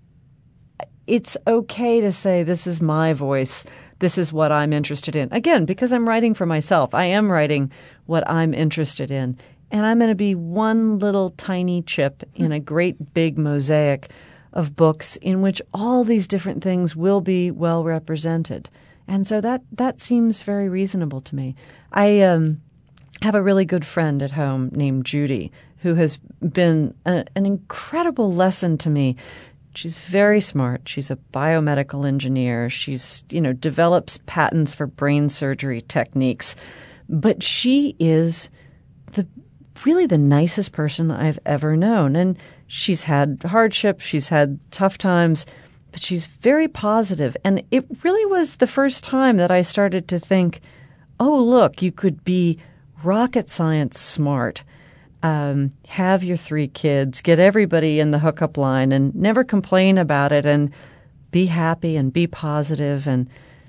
it's okay to say this is my voice. This is what I'm interested in. Again, because I'm writing for myself. I am writing what I'm interested in. And I'm going to be one little tiny chip in a great big mosaic of books in which all these different things will be well represented. And so that, that seems very reasonable to me. I um, have a really good friend at home named Judy, who has been a, an incredible lesson to me. She's very smart. She's a biomedical engineer. She's, you know, develops patents for brain surgery techniques. But she is the really the nicest person I've ever known. And she's had hardship. She's had tough times. But she's very positive. And it really was the first time that I started to think, oh, look, you could be rocket science smart, um, have your three kids, get everybody in the hookup line and never complain about it and be happy and be positive and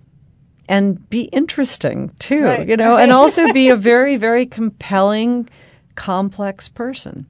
and be interesting, too, right, you know, right. and also be a very, very compelling, complex person.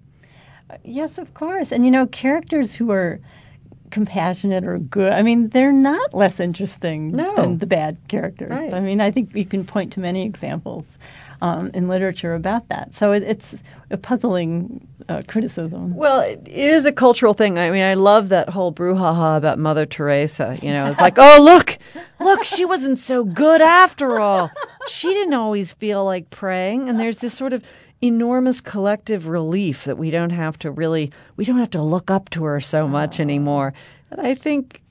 Yes, of course. And, you know, characters who are compassionate or good, I mean, they're not less interesting no. than the bad characters. Right. I mean, I think you can point to many examples um, in literature about that. So it, it's a puzzling uh, criticism. Well, it, it is a cultural thing. I mean, I love that whole brouhaha about Mother Teresa. You know, it's like, oh, look, look, she wasn't so good after all. She didn't always feel like praying. And there's this sort of enormous collective relief that we don't have to really, we don't have to look up to her so much anymore. And I think,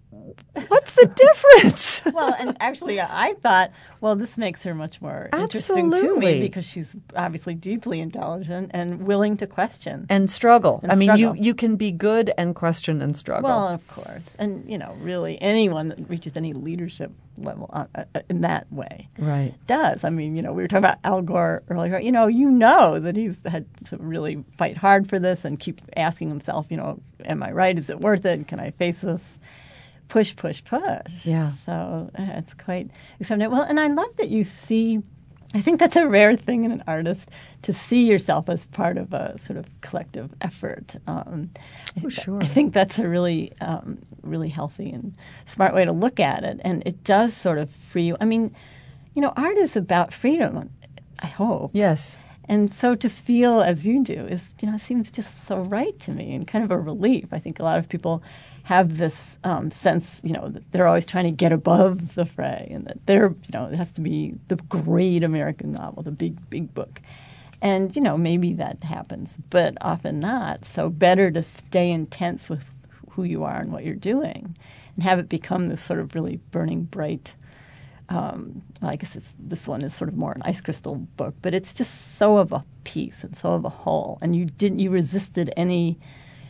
what's the difference? Well, and actually I thought, well, this makes her much more Absolutely. interesting to me because she's obviously deeply intelligent and willing to question. And struggle. And I mean, struggle. you, you can be good and question and struggle. Well, of course. And, you know, really anyone that reaches any leadership level uh, uh, in that way right. does. I mean, you know, we were talking about Al Gore earlier. You know, you know that he's had to really fight hard for this and keep asking himself, you know, am I right? Is it worth it? Can I face this? Push, push, push. Yeah. So uh, it's quite exciting. Well, and I love that you see, I think that's a rare thing in an artist, to see yourself as part of a sort of collective effort. Um, oh, sure. I think that's a really, um, really healthy and smart way to look at it. And it does sort of free you. I mean, you know, art is about freedom, I hope. Yes. And so to feel as you do is, you know, seems just so right to me and kind of a relief. I think a lot of people have this um, sense, you know, that they're always trying to get above the fray and that they're, you know, it has to be the great American novel, the big, big book. And, you know, maybe that happens, but often not. So better to stay intense with who you are and what you're doing and have it become this sort of really burning bright, um, well, I guess it's, this one is sort of more an ice crystal book, but it's just so of a piece and so of a whole. And you didn't, you resisted any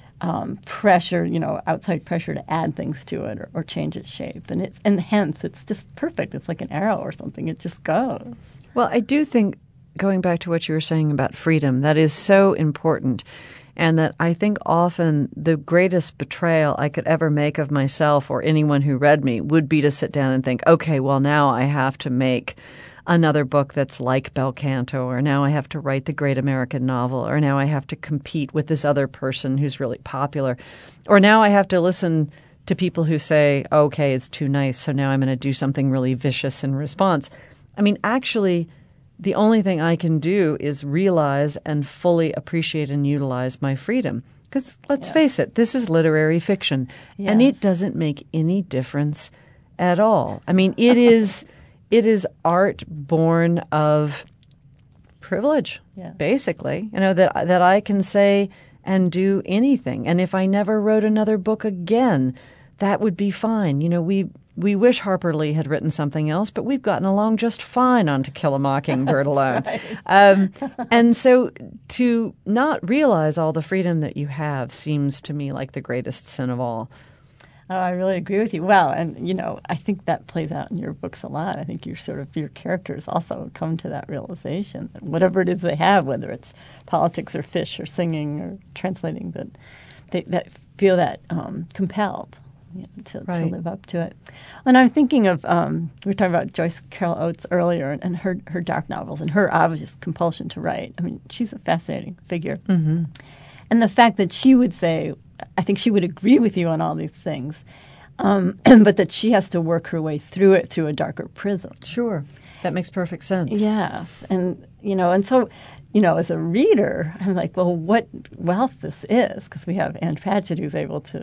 Um, pressure, you know, outside pressure to add things to it or, or change its shape. And it's and hence it's just perfect. It's like an arrow or something. It just goes. Well, I do think, going back to what you were saying about freedom, that is so important. And that I think often the greatest betrayal I could ever make of myself or anyone who read me would be to sit down and think, okay, well, now I have to make another book that's like Bel Canto, or now I have to write the great American novel, or now I have to compete with this other person who's really popular, or now I have to listen to people who say, okay, it's too nice, so now I'm going to do something really vicious in response. I mean, actually, the only thing I can do is realize and fully appreciate and utilize my freedom. Because let's yeah. face it, this is literary fiction, yes. and it doesn't make any difference at all. I mean, it is... It is art born of privilege, yeah. basically. You know, that that I can say and do anything. And if I never wrote another book again, that would be fine. You know, we we wish Harper Lee had written something else, but we've gotten along just fine on To Kill a Mockingbird alone. Right. Um, and so to not realize all the freedom that you have seems to me like the greatest sin of all. Oh, I really agree with you. Well, and, you know, I think that plays out in your books a lot. I think your sort of your characters also come to that realization that whatever it is they have, whether it's politics or fish or singing or translating, that they that feel that um, compelled you know, to, right. to live up to it. And I'm thinking of, um, we were talking about Joyce Carol Oates earlier and, and her, her dark novels and her obvious compulsion to write. I mean, she's a fascinating figure. Mm-hmm. And the fact that she would say, I think she would agree with you on all these things, um, but that she has to work her way through it through a darker prism. Sure. That makes perfect sense. Yes. And, you know, and so, you know, as a reader, I'm like, well, what wealth this is, because we have Anne Patchett who's able to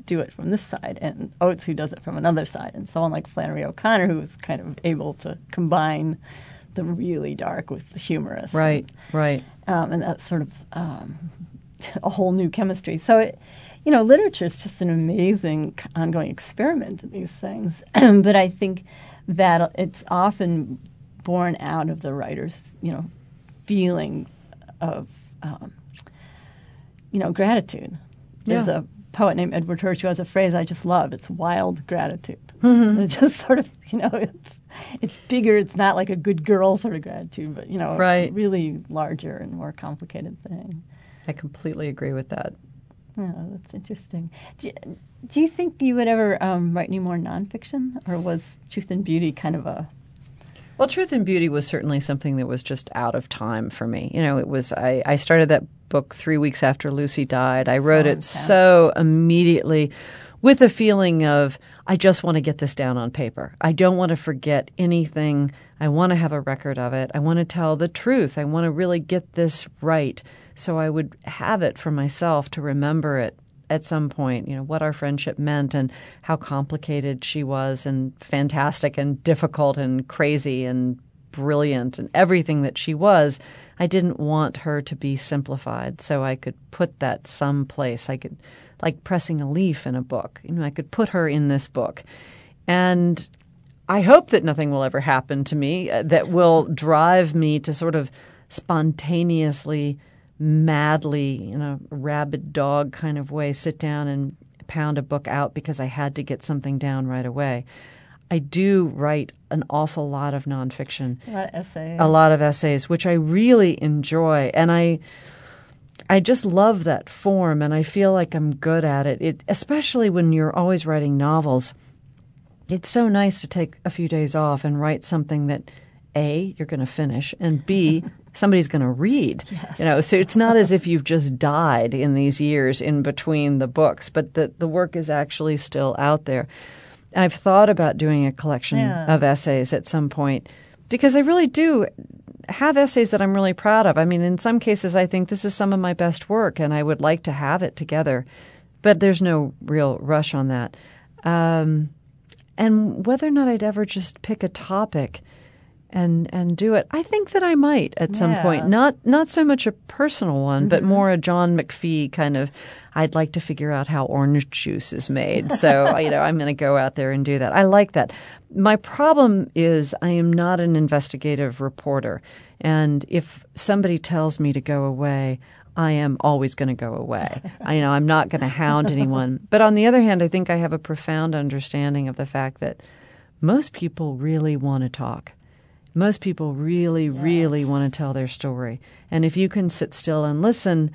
do it from this side, and Oates who does it from another side, and someone like Flannery O'Connor who's kind of able to combine the really dark with the humorous. Right, and, right. Um, and that's sort of um, a whole new chemistry. So, it, you know, literature is just an amazing ongoing experiment in these things. But I think that it's often born out of the writer's, you know, feeling of, um, you know, gratitude. There's yeah. a poet named Edward Hirsch who has a phrase I just love. It's wild gratitude. Mm-hmm. It's just sort of, you know, it's it's bigger. It's not like a good girl sort of gratitude, but, you know, right. a really larger and more complicated thing. I completely agree with that. Yeah, that's interesting. Do you, do you think you would ever um, write any more nonfiction, or was Truth and Beauty kind of a... Well, Truth and Beauty was certainly something that was just out of time for me. You know, it was, I, I started that book three weeks after Lucy died. I wrote So it intense. so immediately with a feeling of, I just want to get this down on paper. I don't want to forget anything. I want to have a record of it. I want to tell the truth. I want to really get this right. So I would have it for myself to remember it at some point, you know, what our friendship meant and how complicated she was and fantastic and difficult and crazy and brilliant and everything that she was. I didn't want her to be simplified, so I could put that someplace. I could, like pressing a leaf in a book, you know, I could put her in this book. And I hope that nothing will ever happen to me uh, that will drive me to sort of spontaneously, madly, in a rabid dog kind of way, sit down and pound a book out because I had to get something down right away. I do write an awful lot of nonfiction. A lot of essays. A lot of essays, which I really enjoy. And I I just love that form, and I feel like I'm good at it. It especially when you're always writing novels. It's so nice to take a few days off and write something that, A, you're going to finish, and B, somebody's going to read. Yes. You know, so it's not as if you've just died in these years in between the books, but the, the work is actually still out there. I've thought about doing a collection Yeah. of essays at some point because I really do have essays that I'm really proud of. I mean, in some cases, I think this is some of my best work, and I would like to have it together. But there's no real rush on that. Um, and whether or not I'd ever just pick a topic and and do it, I think that I might at some Yeah. point. Not not so much a personal one, Mm-hmm. but more a John McPhee kind of, I'd like to figure out how orange juice is made. So, you know, I'm going to go out there and do that. I like that. My problem is I am not an investigative reporter. And if somebody tells me to go away, I am always going to go away. I, you know, I'm not going to hound anyone. But on the other hand, I think I have a profound understanding of the fact that most people really want to talk. Most people really, Yes. really want to tell their story. And if you can sit still and listen,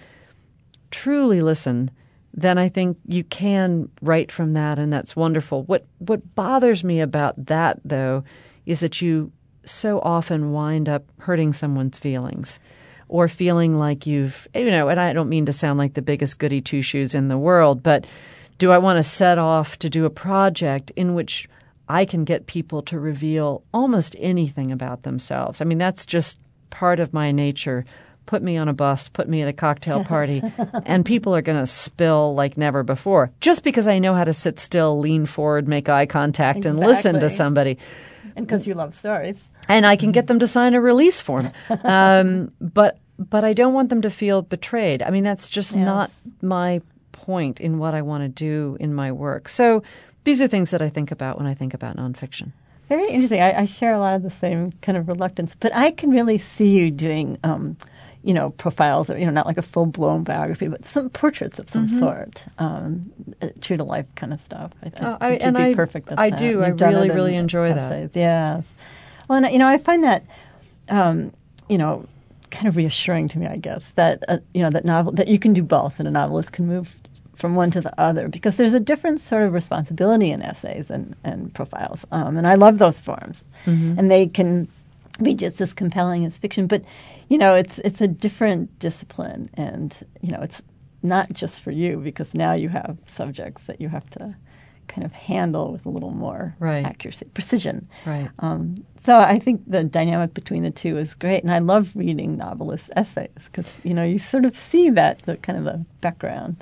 truly listen, then I think you can write from that, and that's wonderful. What what bothers me about that, though, is that you so often wind up hurting someone's feelings or feeling like you've, you know, and I don't mean to sound like the biggest goody two-shoes in the world, but do I want to set off to do a project in which I can get people to reveal almost anything about themselves? I mean, that's just part of my nature. Put me on a bus, put me at a cocktail party, and people are going to spill like never before just because I know how to sit still, lean forward, make eye contact, and listen to Exactly. somebody. And because you love stories. And I can get them to sign a release form. Um, but but I don't want them to feel betrayed. I mean, that's just Yes. not my point in what I want to do in my work. So these are things that I think about when I think about nonfiction. Very interesting. I, I share a lot of the same kind of reluctance, but I can really see you doing, um, you know, profiles, or, you know, not like a full-blown biography, but some portraits of some Mm-hmm. sort, um, true to life kind of stuff. I, I Oh, I- think you'd and be I- perfect at I that. do. You've I done really, it in really enjoy that. essays. Yes. Well, and, you know, I find that, um, you know, kind of reassuring to me, I guess, that uh, you know that novel that you can do both, and a novelist can move from one to the other, because there's a different sort of responsibility in essays and, and profiles. Um, and I love those forms. Mm-hmm. And they can be just as compelling as fiction. But, you know, it's it's a different discipline. And, you know, it's not just for you, because now you have subjects that you have to kind of handle with a little more Right. accuracy, precision. Right. Um, so I think the dynamic between the two is great. And I love reading novelist essays because, you know, you sort of see that, the kind of the background.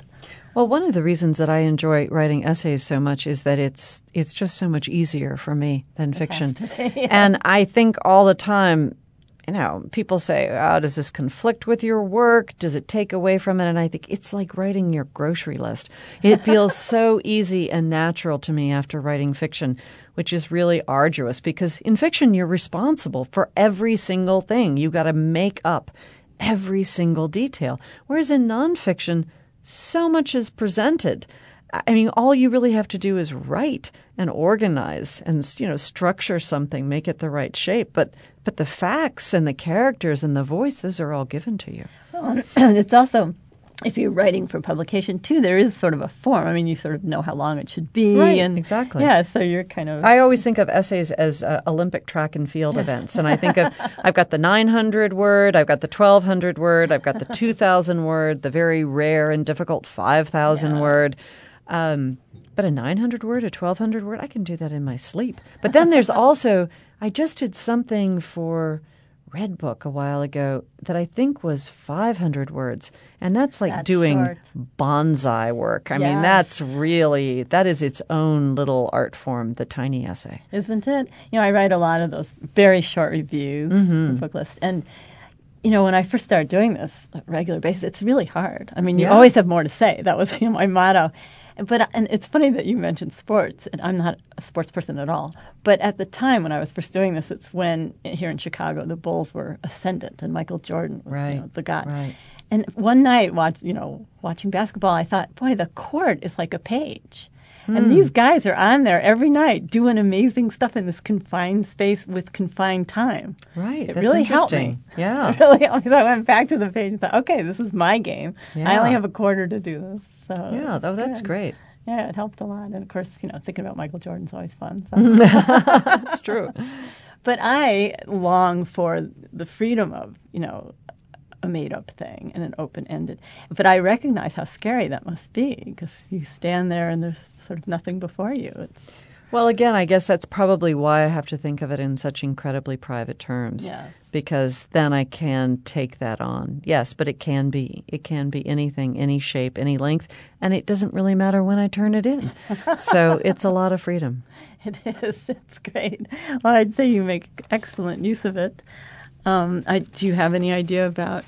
Well, one of the reasons that I enjoy writing essays so much is that it's it's just so much easier for me than fiction. Yeah. And I think all the time, you know, people say, oh, does this conflict with your work? Does it take away from it? And I think it's like writing your grocery list. It feels so easy and natural to me after writing fiction, which is really arduous because in fiction, you're responsible for every single thing. You've got to make up every single detail. Whereas in nonfiction, so much is presented. I mean, all you really have to do is write and organize and, you know, structure something, make it the right shape. But but the facts and the characters and the voice, those are all given to you. Well, it's also, if you're writing for publication, too, there is sort of a form. I mean, you sort of know how long it should be. Right, and exactly. Yeah, so you're kind of... I always think of essays as uh, Olympic track and field events. And I think of, I've got the nine hundred word, I've got the twelve hundred word, I've got the two thousand word, the very rare and difficult five thousand Yeah. word. Um, but a nine hundred word, a twelve hundred word, I can do that in my sleep. But then there's also, I just did something for Red Book a while ago that I think was five hundred words. And that's like That's doing short. bonsai work. I mean, Yes. that's really, that is its own little art form, the tiny essay. Isn't it? You know, I write a lot of those very short reviews Mm-hmm. for book lists. And, you know, when I first started doing this on a regular basis, it's really hard. I mean, you Yeah. always have more to say. That was, you know, my motto. But and it's funny that you mentioned sports, and I'm not a sports person at all. But at the time when I was first doing this, it's when here in Chicago the Bulls were ascendant, and Michael Jordan was Right, you know, the guy. right. And one night, watch you know, watching basketball, I thought, boy, the court is like a page. Hmm. And these guys are on there every night doing amazing stuff in this confined space with confined time. Right. It That's really helped me. interesting. Yeah. It really helped me. So I went back to the page and thought, okay, this is my game. I Yeah. only have a quarter to do this. So Yeah, it's though that's good. great. Yeah, it helped a lot. And of course, you know, thinking about Michael Jordan's always fun. So. It's true. But I long for the freedom of, you know, a made-up thing and an open-ended. But I recognize how scary that must be because you stand there and there's sort of nothing before you. It's, Well, again, I guess that's probably why I have to think of it in such incredibly private terms. Yes. Because then I can take that on. Yes, but it can be. It can be anything, any shape, any length, and it doesn't really matter when I turn it in. So it's a lot of freedom. It is. It's great. Well, I'd say you make excellent use of it. Um, I, do you have any idea about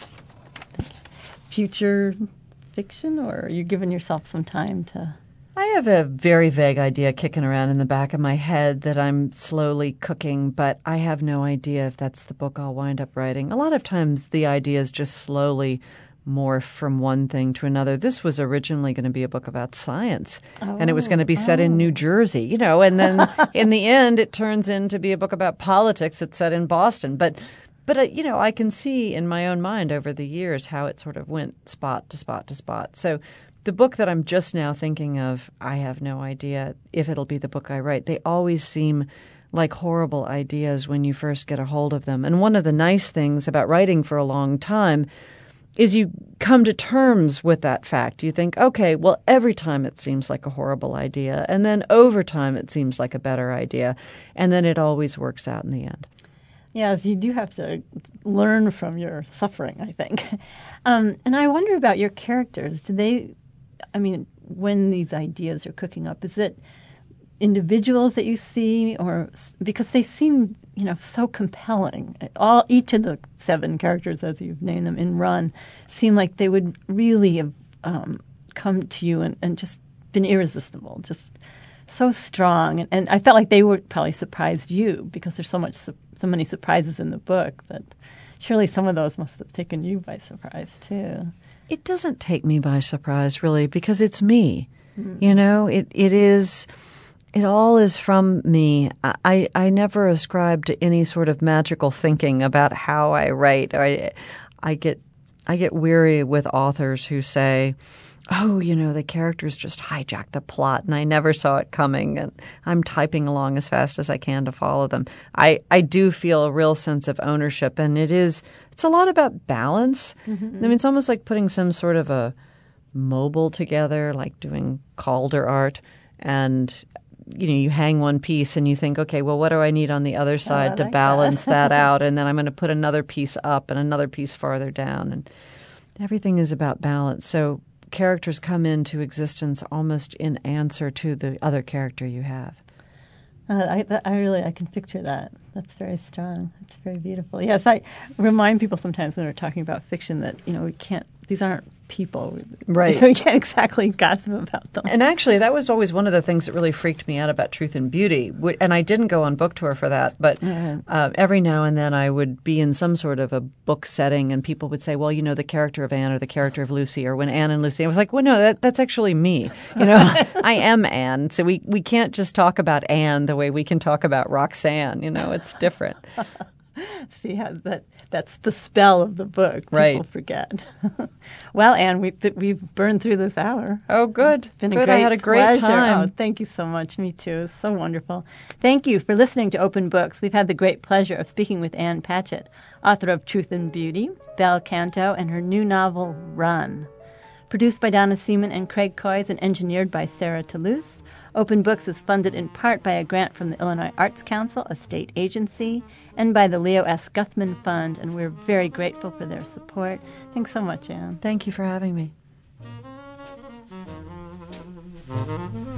future fiction, or are you giving yourself some time to... I have a very vague idea kicking around in the back of my head that I'm slowly cooking, but I have no idea if that's the book I'll wind up writing. A lot of times the ideas just slowly morph from one thing to another. This was originally going to be a book about science, Oh, and it was going to be set in New Jersey, you know, and then in the end it turns into be a book about politics. It's set in Boston. But, but uh, you know, I can see in my own mind over the years how it sort of went spot to spot to spot. So the book that I'm just now thinking of, I have no idea if it'll be the book I write. They always seem like horrible ideas when you first get a hold of them. And one of the nice things about writing for a long time is you come to terms with that fact. You think, okay, well, every time it seems like a horrible idea, and then over time it seems like a better idea, and then it always works out in the end. Yes, you do have to learn from your suffering, I think. Um, and I wonder about your characters. Do they... I mean, when these ideas are cooking up, is it individuals that you see, or because they seem, you know, so compelling? All each of the seven characters, as you've named them in Run, seem like they would really have um, come to you and, and just been irresistible, just so strong. And, and I felt like they would probably surprised you because there's so much, so many surprises in the book that surely some of those must have taken you by surprise too. It doesn't take me by surprise, really, because it's me. Mm. You know, it it is, it all is from me. I, I never ascribe to any sort of magical thinking about how I write. I, I get I get weary with authors who say, oh, you know, the characters just hijack the plot, and I never saw it coming, and I'm typing along as fast as I can to follow them. I, I do feel a real sense of ownership, and it is it's a lot about balance. Mm-hmm. I mean, it's almost like putting some sort of a mobile together, like doing Calder art, and you know, you hang one piece and you think, okay, well, what do I need on the other side oh, to like balance that, that out, and then I'm going to put another piece up and another piece farther down, and everything is about balance. So characters come into existence almost in answer to the other character you have. Uh, I, that, I really, I can picture that. That's very strong. It's very beautiful. Yes, I remind people sometimes when we're talking about fiction that, you know, we can't, these aren't people. Right. You know, we can't exactly gossip about them. And actually, that was always one of the things that really freaked me out about Truth and Beauty. And I didn't go on book tour for that, but mm-hmm. uh, every now and then I would be in some sort of a book setting and people would say, well, you know, the character of Anne or the character of Lucy, or when Anne and Lucy, I was like, well, no, that, that's actually me. You know, I am Anne. So we, we can't just talk about Anne the way we can talk about Roxanne. You know, it's different. See how that that's the spell of the book. People right. forget. Well, Anne, we th- we've burned through this hour. Oh, good. It's been good. a great I had a great pleasure. time. Oh, thank you so much. Me too. It's so wonderful. Thank you for listening to Open Books. We've had the great pleasure of speaking with Anne Patchett, author of Truth and Beauty, Bel Canto, and her new novel, Run. Produced by Donna Seaman and Craig Coys and engineered by Sarah Toulouse. Open Books is funded in part by a grant from the Illinois Arts Council, a state agency, and by the Leo S. Guthman Fund, and we're very grateful for their support. Thanks so much, Anne. Thank you for having me.